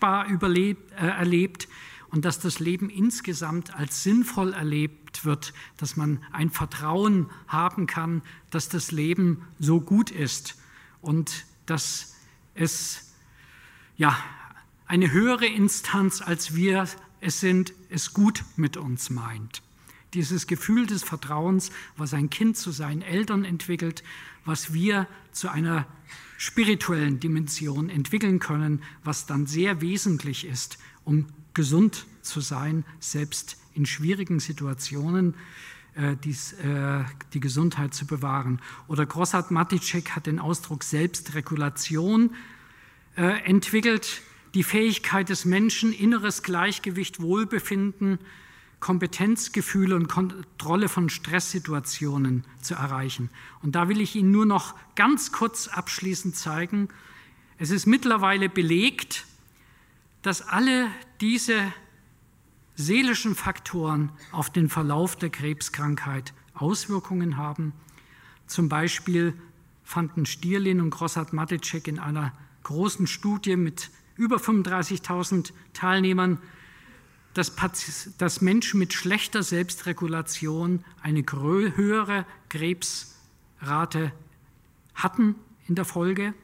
fruchtbar erlebt und dass das Leben insgesamt als sinnvoll erlebt wird, dass man ein Vertrauen haben kann, dass das Leben so gut ist und dass es eine höhere Instanz, als wir es sind, es gut mit uns meint. Dieses Gefühl des Vertrauens, was ein Kind zu seinen Eltern entwickelt, was wir zu einer spirituellen Dimension entwickeln können, was dann sehr wesentlich ist, um gesund zu sein, selbst in schwierigen Situationen die Gesundheit zu bewahren. Oder Grossart-Maticek hat den Ausdruck Selbstregulation entwickelt, die Fähigkeit des Menschen, inneres Gleichgewicht, Wohlbefinden, Kompetenzgefühle und Kontrolle von Stresssituationen zu erreichen. Und da will ich Ihnen nur noch ganz kurz abschließend zeigen, es ist mittlerweile belegt, dass alle diese seelischen Faktoren auf den Verlauf der Krebskrankheit Auswirkungen haben. Zum Beispiel fanden Stierlin und Grossart-Maticek in einer großen Studie mit über 35.000 Teilnehmern, dass Menschen mit schlechter Selbstregulation eine höhere Krebsrate hatten in der Folge,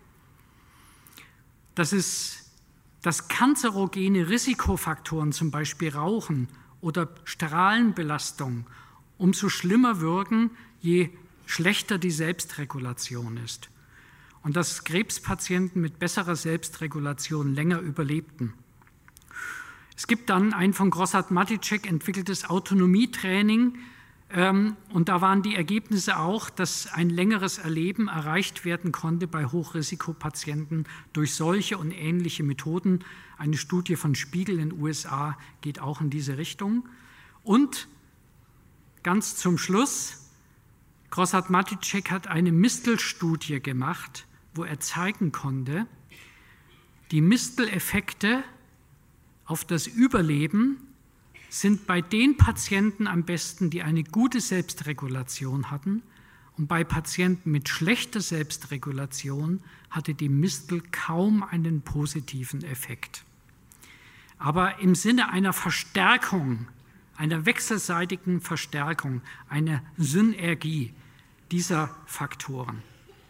dass kanzerogene Risikofaktoren, zum Beispiel Rauchen oder Strahlenbelastung, umso schlimmer wirken, je schlechter die Selbstregulation ist. Und dass Krebspatienten mit besserer Selbstregulation länger überlebten. Es gibt dann ein von Grossart-Maticek entwickeltes Autonomietraining und da waren die Ergebnisse auch, dass ein längeres Erleben erreicht werden konnte bei Hochrisikopatienten durch solche und ähnliche Methoden. Eine Studie von Spiegel in den USA geht auch in diese Richtung. Und ganz zum Schluss, Grossart-Maticek hat eine Mistel-Studie gemacht, wo er zeigen konnte, die Mistel-Effekte auf das Überleben sind bei den Patienten am besten, die eine gute Selbstregulation hatten, und bei Patienten mit schlechter Selbstregulation hatte die Mistel kaum einen positiven Effekt. Aber im Sinne einer Verstärkung, einer wechselseitigen Verstärkung, einer Synergie dieser Faktoren.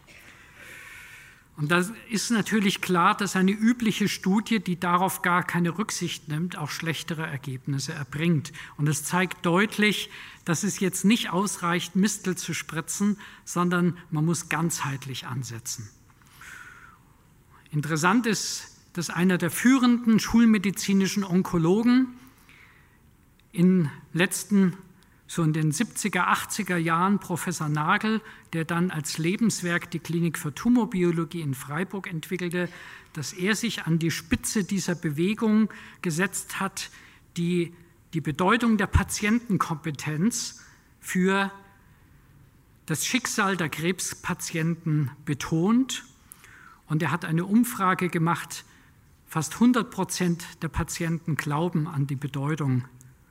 Und da ist natürlich klar, dass eine übliche Studie, die darauf gar keine Rücksicht nimmt, auch schlechtere Ergebnisse erbringt. Und es zeigt deutlich, dass es jetzt nicht ausreicht, Mistel zu spritzen, sondern man muss ganzheitlich ansetzen. Interessant ist, dass einer der führenden schulmedizinischen Onkologen in den 70er, 80er Jahren, Professor Nagel, der dann als Lebenswerk die Klinik für Tumorbiologie in Freiburg entwickelte, dass er sich an die Spitze dieser Bewegung gesetzt hat, die die Bedeutung der Patientenkompetenz für das Schicksal der Krebspatienten betont. Und er hat eine Umfrage gemacht, fast 100% der Patienten glauben an die Bedeutung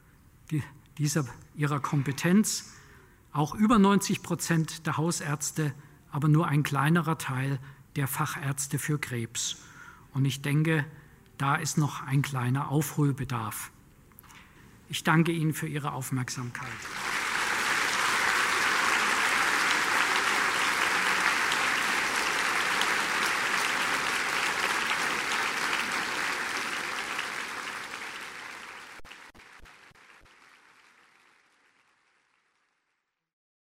ihrer Kompetenz, auch über 90% der Hausärzte, aber nur ein kleinerer Teil der Fachärzte für Krebs. Und ich denke, da ist noch ein kleiner Aufholbedarf. Ich danke Ihnen für Ihre Aufmerksamkeit.